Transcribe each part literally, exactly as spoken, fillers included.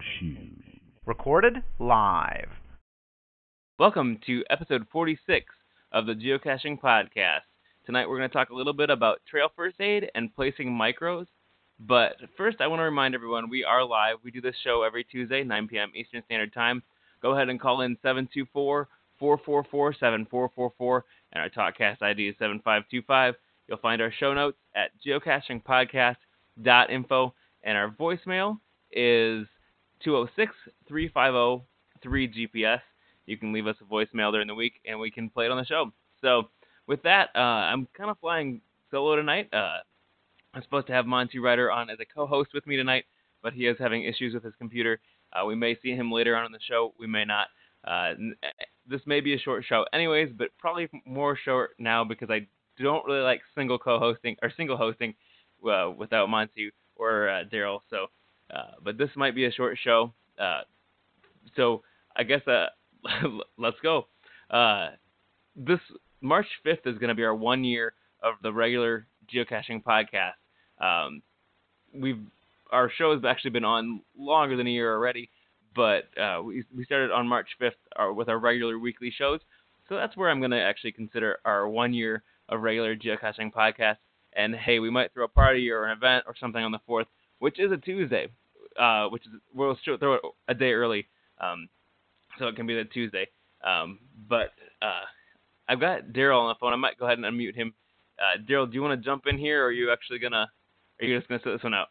Recorded live. Welcome to episode forty-six of the Geocaching Podcast. Tonight we're going to talk a little bit about trail first aid and placing micros. But first I want to remind everyone we are live. We do this show every Tuesday, nine p.m. Eastern Standard Time. Go ahead and call in seven two four, four four four, seven four four four, and our TalkCast I D is seven five two five. You'll find our show notes at geocaching podcast dot info, and our voicemail is two oh six, three five oh, three G P S. You can leave us a voicemail during the week, and we can play it on the show. So with that, uh, I'm kind of flying solo tonight. Uh, I'm supposed to have Monty Ryder on as a co-host with me tonight, but he is having issues with his computer. Uh, we may see him later on in the show. We may not. Uh, this may be a short show anyways, but probably more short now because I don't really like single co-hosting or single hosting uh, without Monty or uh, Daryl. So, uh, but this might be a short show. Uh, so I guess uh, let's go. Uh, this March fifth is going to be our one year of the regular geocaching podcast. Um, we've our show has actually been on longer than a year already, but uh, we we started on March fifth our, with our regular weekly shows. So that's where I'm going to actually consider our one year of regular geocaching podcast. And hey, we might throw a party or an event or something on the fourth, which is a Tuesday, uh, which is we'll throw it a day early. Um, So it can be the Tuesday. Um, but uh, I've got Daryl on the phone. I might go ahead and unmute him. Uh, Daryl, do you want to jump in here, or are you actually gonna? Are you just gonna sit this one out?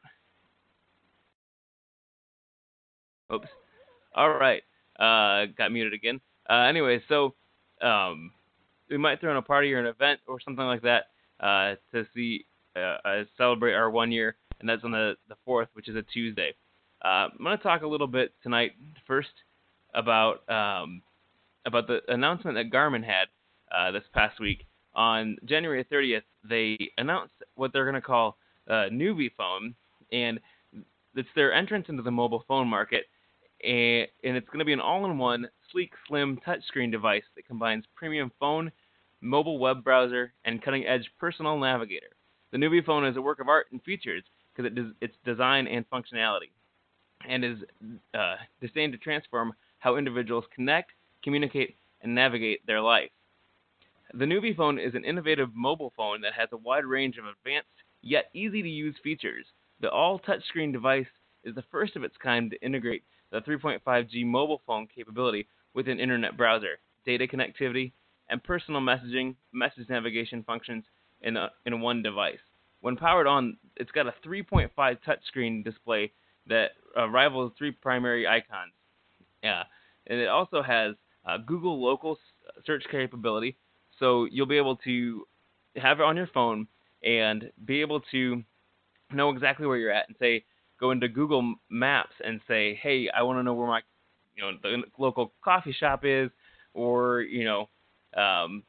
Oops. All right. Uh, got muted again. Uh, anyway, so um, we might throw in a party or an event or something like that uh, to see uh, uh, celebrate our one year, and that's on the the fourth, which is a Tuesday. Uh, I'm gonna talk a little bit tonight first about um, about the announcement that Garmin had uh, this past week. On January thirtieth, they announced what they're going to call uh, Nuvie Phone, and it's their entrance into the mobile phone market, and, and it's going to be an all-in-one, sleek, slim touchscreen device that combines premium phone, mobile web browser, and cutting-edge personal navigator. The Nuvie Phone is a work of art and features because it does, its design and functionality, and is uh, designed to transform how individuals connect, communicate, and navigate their life. The Nuvie Phone is an innovative mobile phone that has a wide range of advanced yet easy-to-use features. The all-touchscreen device is the first of its kind to integrate the three point five G mobile phone capability with an internet browser, data connectivity, and personal messaging, message navigation functions in, a, in one device. When powered on, it's got a three point five touchscreen display that uh, rivals three primary icons. Yeah, and it also has uh, Google local search capability, so you'll be able to have it on your phone and be able to know exactly where you're at and say, go into Google Maps and say, hey, I want to know where my, you know, the local coffee shop is, or you know, um,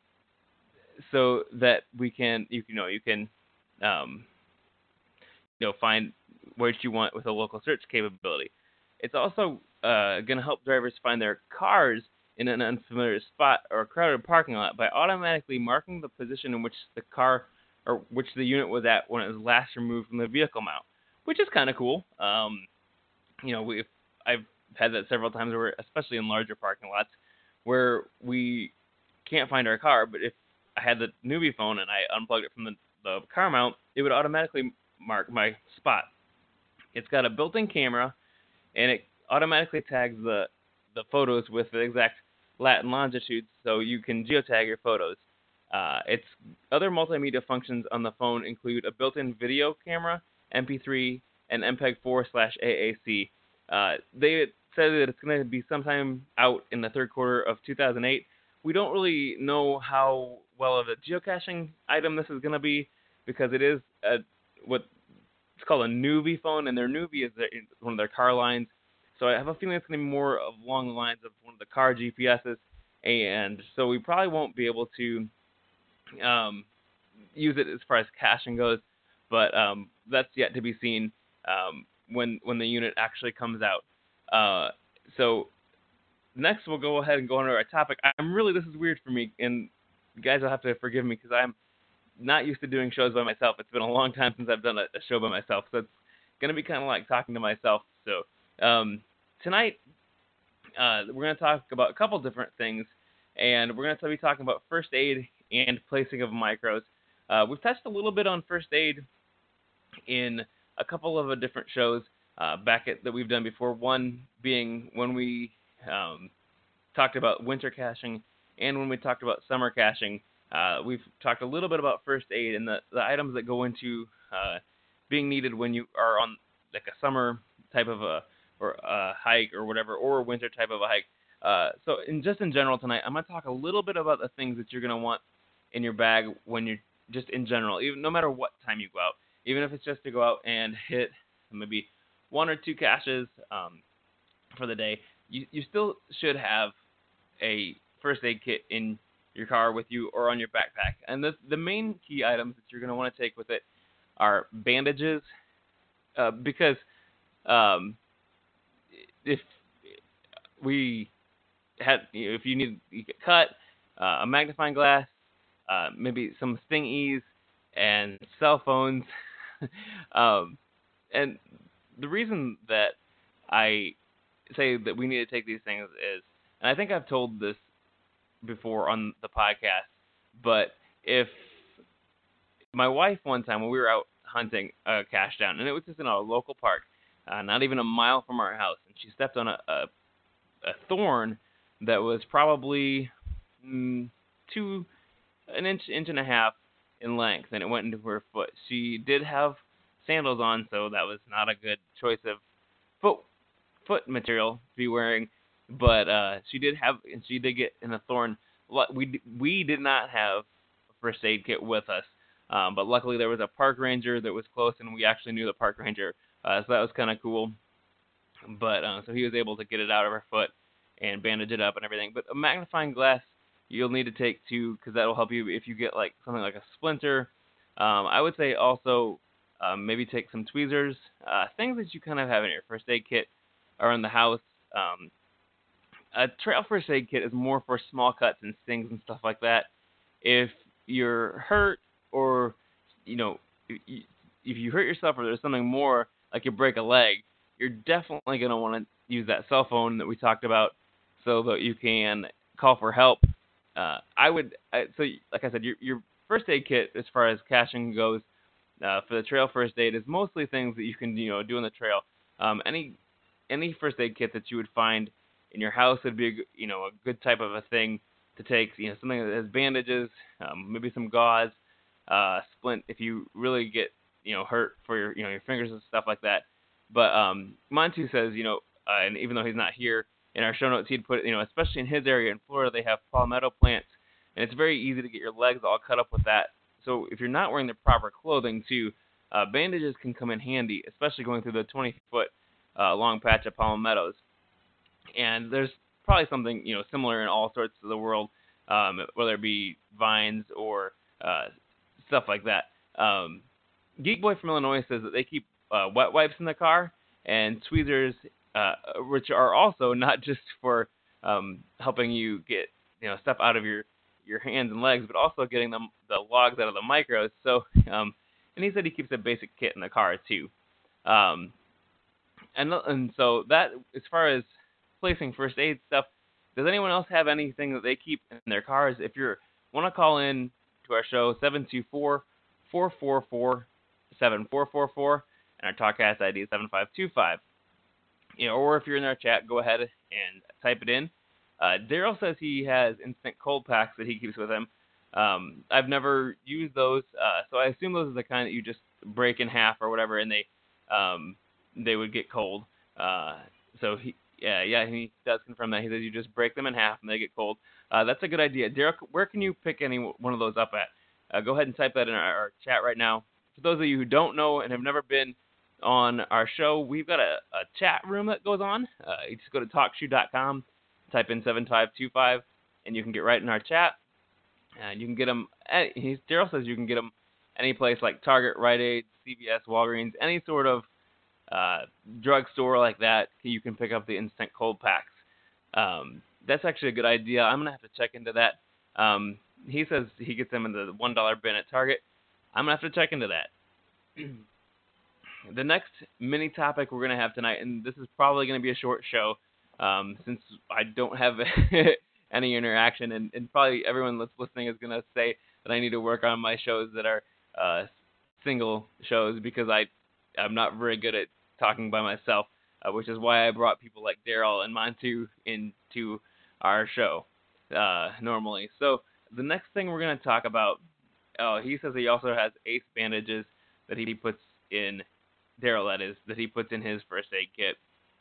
so that we can, you, you know, you can, um, you know, find what you want with a local search capability. It's also uh, going to help drivers find their cars in an unfamiliar spot or a crowded parking lot by automatically marking the position in which the car or which the unit was at when it was last removed from the vehicle mount, which is kind of cool. Um, you know, we I've had that several times, where, especially in larger parking lots, where we can't find our car, but if I had the Nuvie Phone and I unplugged it from the, the car mount, it would automatically mark my spot. It's got a built-in camera, and it automatically tags the the photos with the exact lat and longitude, so you can geotag your photos. Uh, its other multimedia functions on the phone include a built-in video camera, M P three, and M P E G four slash A A C. Uh, they said that it's going to be sometime out in the third quarter of two thousand eight. We don't really know how well of a geocaching item this is going to be, because it is a, what it's called a Nuvie phone, and their Nuvie is their, one of their car lines. So I have a feeling it's going to be more along the lines of one of the car G P S's, and so we probably won't be able to um, use it as far as caching goes, but um, that's yet to be seen um, when when the unit actually comes out. Uh, so next we'll go ahead and go on to our topic. I'm really, this is weird for me, and you guys will have to forgive me because I'm not used to doing shows by myself. It's been a long time since I've done a, a show by myself, so it's going to be kind of like talking to myself. So um, tonight uh, we're going to talk about a couple different things, and we're going to be talking about first aid and placing of micros. Uh, we've touched a little bit on first aid in a couple of uh, different shows uh, back at, that we've done before. One being when we um, talked about winter caching, and when we talked about summer caching. Uh, we've talked a little bit about first aid and the, the items that go into uh, being needed when you are on like a summer type of a or a hike or whatever, or a winter type of a hike. Uh, so in just in general tonight, I'm going to talk a little bit about the things that you're going to want in your bag when you're just in general, even no matter what time you go out, even if it's just to go out and hit maybe one or two caches um, for the day, you, you still should have a first aid kit in your car with you or on your backpack. And the the main key items that you're going to want to take with it are bandages, uh, because um, if we had, if you need you get cut, uh, a magnifying glass, uh, maybe some stingies, and cell phones. um, and the reason that I say that we need to take these things is, and I think I've told this before on the podcast, but if my wife one time when we were out hunting a cache down, and it was just in a local park, uh, not even a mile from our house, and she stepped on a, a, a thorn that was probably mm, two, an inch, inch and a half in length, and it went into her foot. She did have sandals on, so that was not a good choice of foot foot material to be wearing. But uh, she did have, and she did get in a thorn. We we did not have a first aid kit with us, um, but luckily there was a park ranger that was close, and we actually knew the park ranger, uh, so that was kind of cool. But uh, so he was able to get it out of her foot and bandage it up and everything. But a magnifying glass you'll need to take too, because that will help you if you get like something like a splinter. Um, I would say also um, maybe take some tweezers, uh, things that you kind of have in your first aid kit or in the house. Um, A trail first aid kit is more for small cuts and stings and stuff like that. If you're hurt or, you know, if you hurt yourself or there's something more, like you break a leg, you're definitely going to want to use that cell phone that we talked about so that you can call for help. Uh, I would, so like I said, your, your first aid kit, as far as caching goes, uh, for the trail first aid is mostly things that you can, you know, do on the trail. Um, any any first aid kit that you would find in your house would be, a, you know, a good type of a thing to take. You know, something that has bandages, um, maybe some gauze, uh, splint if you really get, you know, hurt for your, you know, your fingers and stuff like that. But um, Montu says, you know, uh, and even though he's not here, in our show notes he'd put, you know, especially in his area in Florida, they have palmetto plants, and it's very easy to get your legs all cut up with that. So if you're not wearing the proper clothing too, uh, bandages can come in handy, especially going through the twenty foot uh, long patch of palmettos. And there's probably something, you know, similar in all sorts of the world, um, whether it be vines or uh, stuff like that. Um, Geek Boy from Illinois says that they keep uh, wet wipes in the car and tweezers, uh, which are also not just for um, helping you get, you know, stuff out of your, your hands and legs, but also getting them the logs out of the micros. So, um, and he said he keeps a basic kit in the car too. Um, and and so that, as far as placing first aid stuff, does anyone else have anything that they keep in their cars? If you want to call in to our show, seven two four, four four four, seven four four four, and our TalkCast I D is seven five two five. You know, or if you're in our chat, go ahead and type it in. Uh, Daryl says he has instant cold packs that he keeps with him. Um, I've never used those, uh, so I assume those are the kind that you just break in half or whatever, and they um, they would get cold. Uh, so he, yeah, yeah, he does confirm that. He says you just break them in half and they get cold. Uh, that's a good idea. Daryl, where can you pick any one of those up at? Uh, go ahead and type that in our, our chat right now. For those of you who don't know and have never been on our show, we've got a, a chat room that goes on. Uh, you just go to talk shoe dot com, type in seven five two five, and you can get right in our chat. And you can get them, Daryl says you can get them any place like Target, Rite Aid, C V S, Walgreens, any sort of uh, drugstore like that. You can pick up the instant cold packs. Um, that's actually a good idea. I'm going to have to check into that. Um, he says he gets them in the one dollar bin at Target. I'm going to have to check into that. the next mini topic we're going to have tonight, and this is probably going to be a short show um, since I don't have any interaction, and, and probably everyone that's listening is going to say that I need to work on my shows that are uh, single shows because I, I'm not very good at talking by myself, uh, which is why I brought people like Daryl and Montu into our show uh, normally. So the next thing we're going to talk about, oh, he says he also has ace bandages that he puts in, Daryl that is, that he puts in his first aid kit.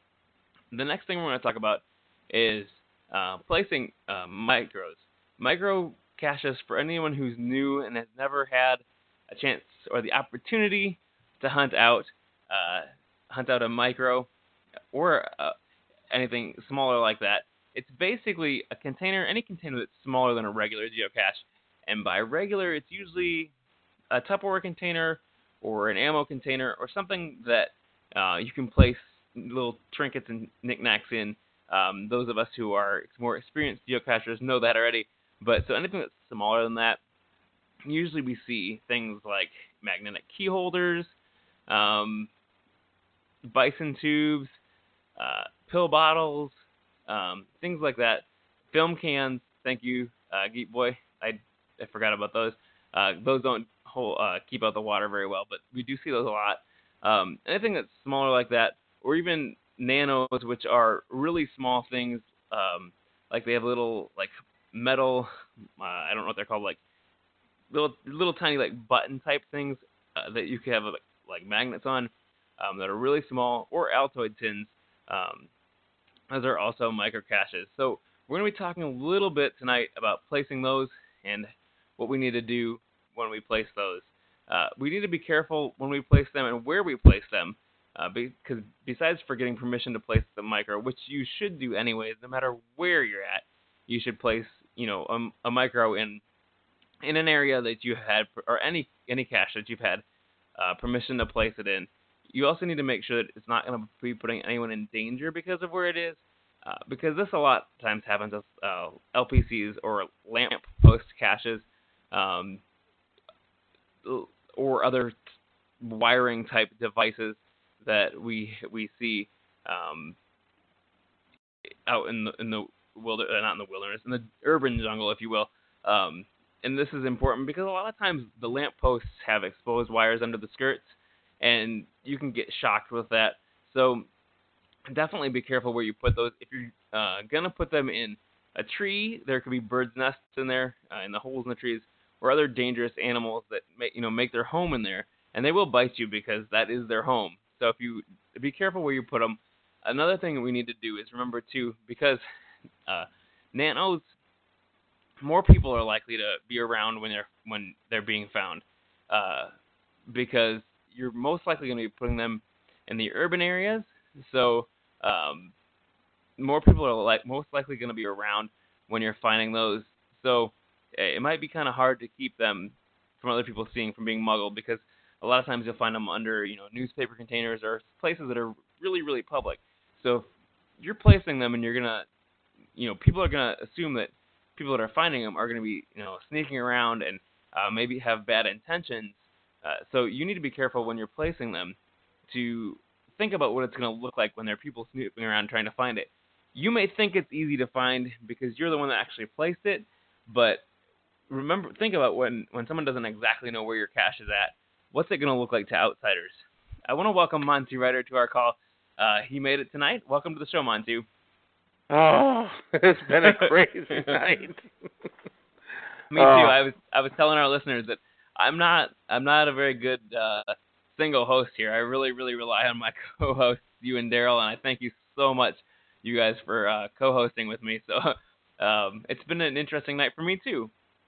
The next thing we're going to talk about is uh, placing uh, micros. Micro caches, for anyone who's new and has never had a chance or the opportunity to hunt out uh, hunt out a micro or uh, anything smaller like that. It's basically a container, any container that's smaller than a regular geocache. And by regular, it's usually a Tupperware container or an ammo container or something that uh, you can place little trinkets and knickknacks in. Um, those of us who are more experienced geocachers know that already. But so anything that's smaller than that, usually we see things like magnetic key holders, um, bison tubes, uh, pill bottles, um, things like that. Film cans, thank you, uh, Geek Boy. I, I forgot about those. Uh, those don't hold, uh, keep out the water very well, but we do see those a lot. Um, anything that's smaller like that, or even nanos, which are really small things, um, like they have little like metal, uh, I don't know what they're called, like little little tiny like button type things uh, that you can have like, like magnets on um, that are really small, or Altoid tins. Um, those are also micro caches. So we're going to be talking a little bit tonight about placing those and what we need to do when we place those. Uh, we need to be careful when we place them and where we place them, uh, because besides for getting permission to place the micro, which you should do anyways, no matter where you're at, you should place, you know, a, a micro in in an area that you had, or any any cache that you've had uh, permission to place it in. You also need to make sure that it's not going to be putting anyone in danger because of where it is, uh, because this a lot of times happens with uh, L P Cs or lamp post caches, um, or other wiring type devices that we we see um, out in the in the wilder, uh, not in the wilderness, in the urban jungle, if you will. Um, and this is important because a lot of times the lamp posts have exposed wires under the skirts, and you can get shocked with that. So definitely be careful where you put those. If you're uh, gonna put them in a tree, there could be birds' nests in there, uh, in the holes in the trees, or other dangerous animals that make, you know, make their home in there, and they will bite you because that is their home. So if you be careful where you put them. Another thing that we need to do is remember too, because uh, nanos, more people are likely to be around when they're when they're being found, uh, because you're most likely going to be putting them in the urban areas. So um, more people are like most likely going to be around when you're finding those. So it might be kind of hard to keep them from other people seeing from being muggled, because a lot of times you'll find them under, you know, newspaper containers or places that are really, really public. So if you're placing them and you're going to, you know, people are going to assume that people that are finding them are going to be, you know, sneaking around and uh, maybe have bad intentions. Uh, so you need to be careful when you're placing them to think about what it's going to look like when there are people snooping around trying to find it. You may think it's easy to find because you're the one that actually placed it, but remember, think about when, when someone doesn't exactly know where your cache is at, what's it going to look like to outsiders? I want to welcome Montu Ryder to our call. Uh, he made it tonight. Welcome to the show, Montu. Oh, it's been a crazy night. Me too. Uh, I was I was telling our listeners that I'm not I'm not a very good uh, single host here. I really really rely on my co-hosts, you and Daryl, and I thank you so much, you guys, for uh, co-hosting with me. So um, it's been an interesting night for me too.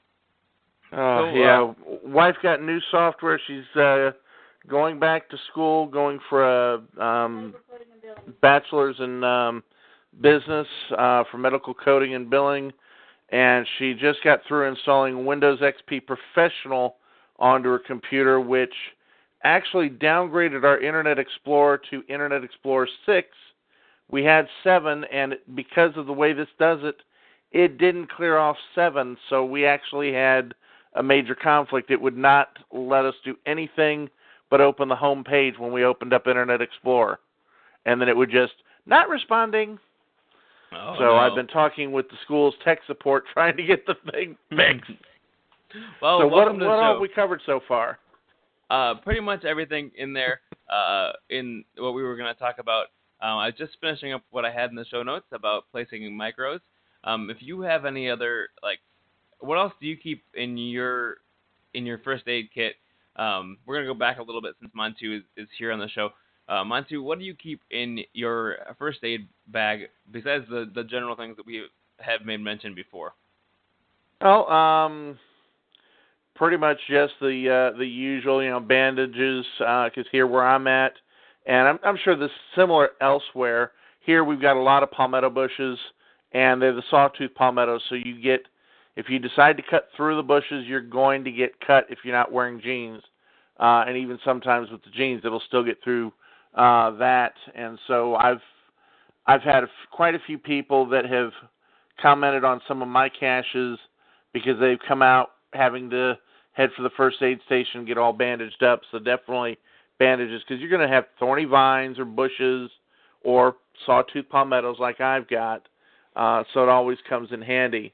Uh, so, yeah, uh, wife got new software. She's uh, going back to school, going for a um, bachelor's in um, business uh, for medical coding and billing, and she just got through installing Windows X P Professional onto her computer, which actually downgraded our Internet Explorer to Internet Explorer six. We had seven, and because of the way this does it, it didn't clear off seven, so we actually had a major conflict. It would not let us do anything but open the home page when we opened up Internet Explorer. And then it would just, not responding. Oh, so no. I've been talking with the school's tech support trying to get the thing fixed. Well, so what, welcome to what the all show. have we covered so far? Uh, pretty much everything in there uh, in what we were going to talk about. Um, I was just finishing up what I had in the show notes about placing micros. Um, if you have any other, like, what else do you keep in your in your first aid kit? Um, we're going to go back a little bit since Montu is, is here on the show. Uh, Montu, what do you keep in your first aid bag besides the, the general things that we have made mention before? Well, um, pretty much just the uh, the usual, you know, bandages. Because uh, here where I'm at, and I'm, I'm sure this is similar elsewhere. Here we've got a lot of palmetto bushes, and they're the sawtooth palmettos. So you get, if you decide to cut through the bushes, you're going to get cut if you're not wearing jeans. Uh, and even sometimes with the jeans, it'll still get through uh, that. And so I've I've had a f- quite a few people that have commented on some of my caches because they've come out having to head for the first aid station and get all bandaged up. So definitely bandages, because you're going to have thorny vines or bushes or sawtooth palmettos like I've got. Uh, so it always comes in handy.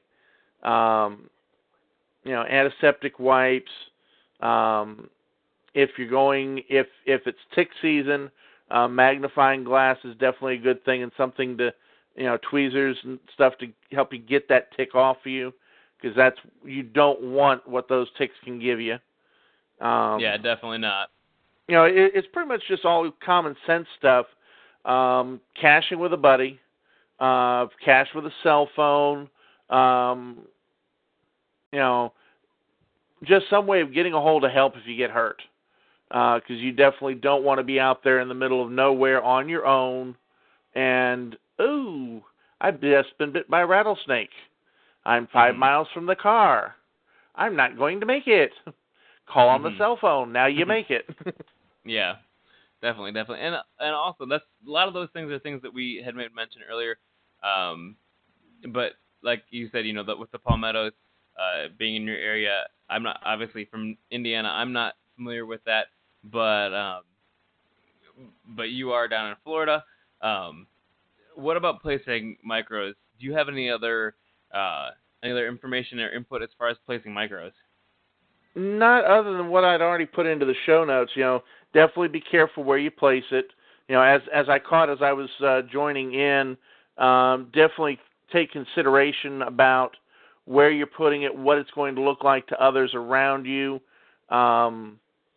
Um, you know, antiseptic wipes. Um, if you're going, if if it's tick season, uh, magnifying glass is definitely a good thing, and something to, you know, tweezers and stuff to help you get that tick off of you, because that's, you don't want what those ticks can give you. Um, yeah, definitely not. You know, it, it's pretty much just all common sense stuff. Um, caching with a buddy, uh, cache with a cell phone, um, you know, just some way of getting a hold of help if you get hurt. Because uh, you definitely don't want to be out there in the middle of nowhere on your own and, ooh, I've just been bit by a rattlesnake. I'm five mm-hmm. miles from the car. I'm not going to make it. Call on mm-hmm. the cell phone. Now you make it. Yeah, definitely, definitely. And and also, that's a lot of those things are things that we had made mention earlier. Um, but like you said, you know, that with the palmettos uh, being in your area, I'm not, obviously from Indiana, I'm not familiar with that. But um, but you are down in Florida. Um, what about placing micros? Do you have any other uh, any other information or input as far as placing micros? Not other than what I'd already put into the show notes. You know, definitely be careful where you place it. You know, as as I caught as I was uh, joining in, um, definitely take consideration about where you're putting it, what it's going to look like to others around you. Um,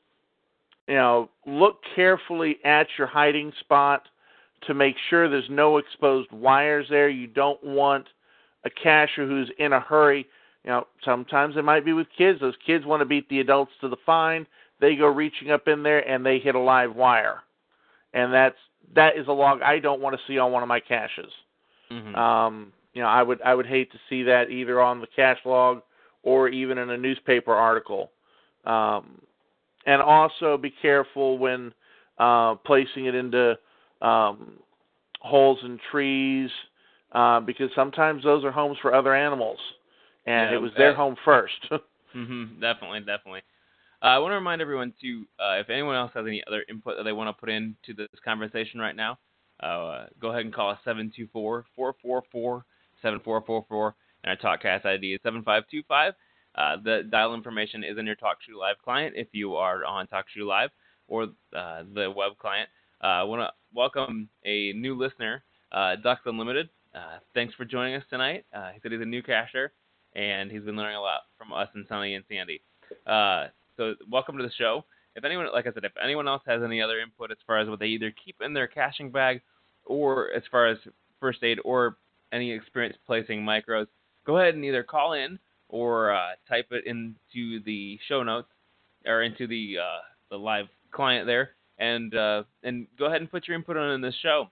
You know, look carefully at your hiding spot to make sure there's no exposed wires there. You don't want a cacher who's in a hurry. You know, sometimes it might be with kids. Those kids want to beat the adults to the fine. They go reaching up in there and they hit a live wire. And that's that is a log I don't want to see on one of my caches. Mm-hmm. Um, you know, I would I would hate to see that either on the cache log or even in a newspaper article. Um, And also be careful when uh, placing it into um, holes in trees, uh, because sometimes those are homes for other animals, and Yeah, it was their uh, home first. mm-hmm, definitely, definitely. Uh, I want to remind everyone, too, uh, if anyone else has any other input that they want to put into this conversation right now, uh, go ahead and call us seven two four, four four four, seven four four four, and our TalkCast I D is seven five two five. Uh, the dial information is in your TalkShoe Live client if you are on TalkShoe Live or uh, the web client. Uh, I want to welcome a new listener, uh, Ducks Unlimited. Uh, thanks for joining us tonight. Uh, he said he's a new cacher, and he's been learning a lot from us and Sonny and Sandy. Uh, so welcome to the show. If anyone, like I said, if anyone else has any other input as far as what they either keep in their caching bag or as far as first aid or any experience placing micros, go ahead and either call in or uh, type it into the show notes or into the uh, the live client there, and uh, and go ahead and put your input on in this show.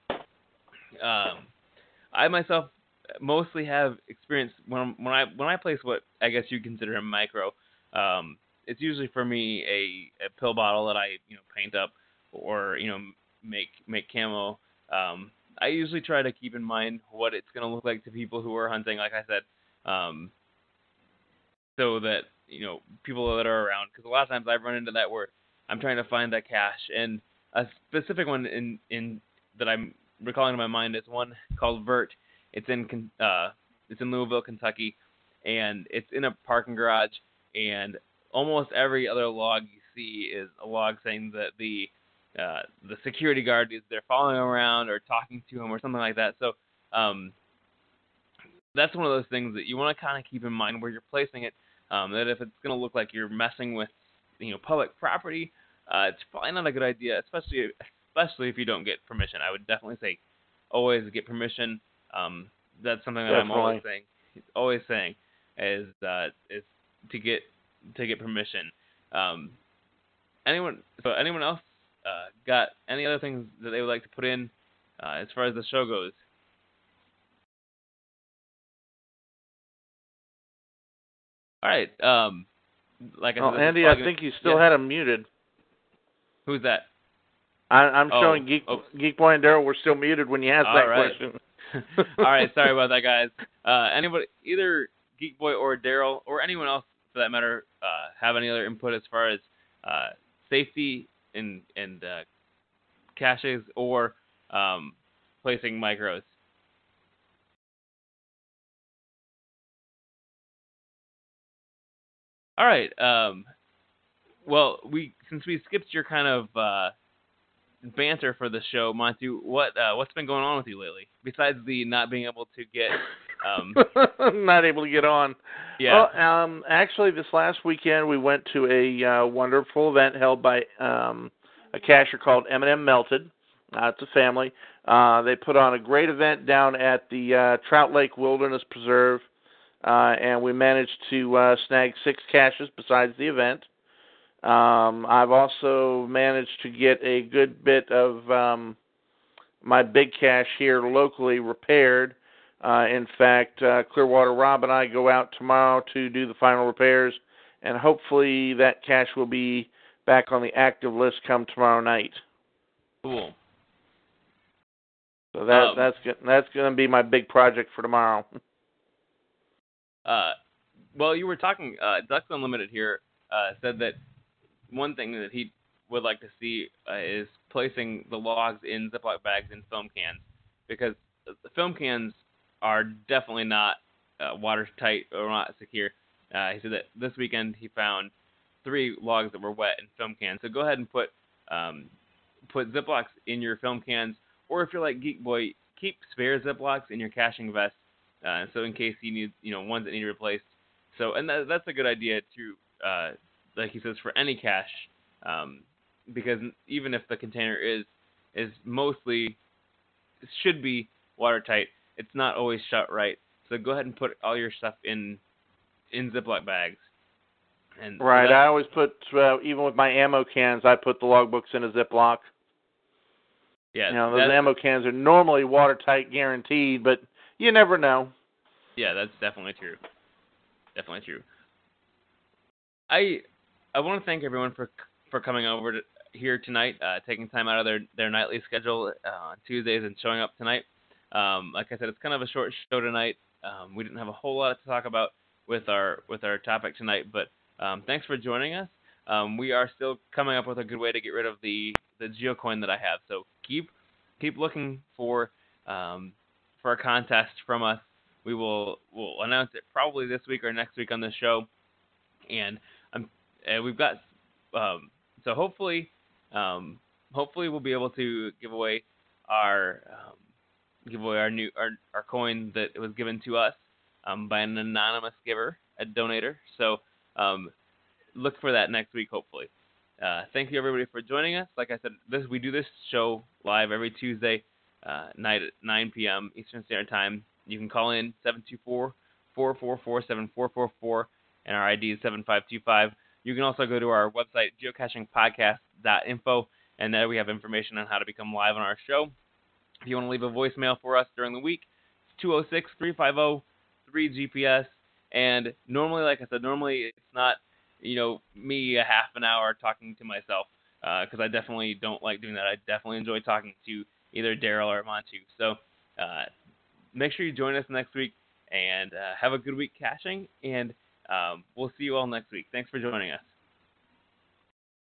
Um, I myself mostly have experience when when I when I place what I guess you consider a micro. Um, it's usually for me a, a pill bottle that I you know paint up or you know make make camo. Um, I usually try to keep in mind what it's going to look like to people who are hunting. Like I said. Um, So that, you know, people that are around, because a lot of times I've run into that where I'm trying to find that cache, and a specific one in in that I'm recalling in my mind is one called Vert. It's in Ken- uh it's in Louisville, Kentucky, and it's in a parking garage. And almost every other log you see is a log saying that the uh, the security guard is there following around or talking to him or something like that. So um, that's one of those things that you want to kind of keep in mind where you're placing it. Um, that if it's going to look like you're messing with, you know, public property, uh, it's probably not a good idea, especially especially if you don't get permission. I would definitely say always get permission. Um, that's something that Definitely. I'm always saying, always saying, is uh, is to get to get permission. Um, anyone so anyone else uh, got any other things that they would like to put in uh, as far as the show goes? All right. Um, like I Oh, said, this is Andy, I probably think gonna- you still yeah. had him muted. Who's that? I, I'm Oh, showing Geek oh. Geek Boy and Daryl were still muted when you asked All that right. question. All right, sorry about that, guys. Uh, anybody, either Geek Boy or Daryl, or anyone else for that matter, uh, have any other input as far as uh, safety and and uh, caches or um, placing micros? All right. Um, well, we since we skipped your kind of uh, banter for the show, Monty, what uh, what's been going on with you lately? Besides the not being able to get, um, not able to get on. yeah. Well, um, actually, this last weekend we went to a uh, wonderful event held by um, a cacher called M and M Melted. Uh, it's a family. Uh, they put on a great event down at the uh, Trout Lake Wilderness Preserve, uh, and we managed to uh, snag six caches besides the event. Um, I've also managed to get a good bit of um, my big cache here locally repaired. Uh, in fact, uh, Clearwater Rob and I go out tomorrow to do the final repairs, and hopefully that cache will be back on the active list come tomorrow night. Cool. So that Um, that's that's going to be my big project for tomorrow. Uh, well, you were talking. Uh, Ducks Unlimited here uh, said that one thing that he would like to see uh, is placing the logs in Ziploc bags in film cans, because the film cans are definitely not uh, watertight or not secure. Uh, he said that this weekend he found three logs that were wet in film cans. So go ahead and put um, put Ziplocs in your film cans, or if you're like Geek Boy, keep spare Ziplocs in your caching vest. Uh, so in case you need, you know, ones that need replaced. So, and that, that's a good idea to, uh, like he says, for any cache, um, because even if the container is is mostly should be watertight, it's not always shut right. So go ahead and put all your stuff in in Ziploc bags. And Right. so I always put uh, even with my ammo cans, I put the logbooks in a Ziploc. yeah, You know, those that, ammo cans are normally watertight, guaranteed, but you never know. Yeah, that's definitely true. Definitely true. I I want to thank everyone for for coming over to, here tonight, uh, taking time out of their, their nightly schedule uh, on Tuesdays and showing up tonight. Um, like I said, it's kind of a short show tonight. Um, we didn't have a whole lot to talk about with our with our topic tonight, but um, thanks for joining us. Um, we are still coming up with a good way to get rid of the, the geocoin that I have. So keep keep looking for um, for a contest from us. We will we'll announce it probably this week or next week on the show, and um, and we've got um, so hopefully um, hopefully we'll be able to give away our um, give away our new our, our coin that was given to us um, by an anonymous giver, a donator. So um, look for that next week, hopefully. Uh, thank you everybody for joining us. Like I said, this we do this show live every Tuesday uh, night at nine p.m. Eastern Standard Time. You can call in seven two four, four four four, seven four four four, and our I D is seven five two five. You can also go to our website, geocaching podcast dot info, and there we have information on how to become live on our show. If you want to leave a voicemail for us during the week, it's two oh six, three five oh, three G P S. And normally, like I said, normally it's not, you know, me a half an hour talking to myself, because uh, I definitely don't like doing that. I definitely enjoy talking to either Daryl or Montu. So uh, make sure you join us next week, and uh, have a good week caching, and um, we'll see you all next week. Thanks for joining us.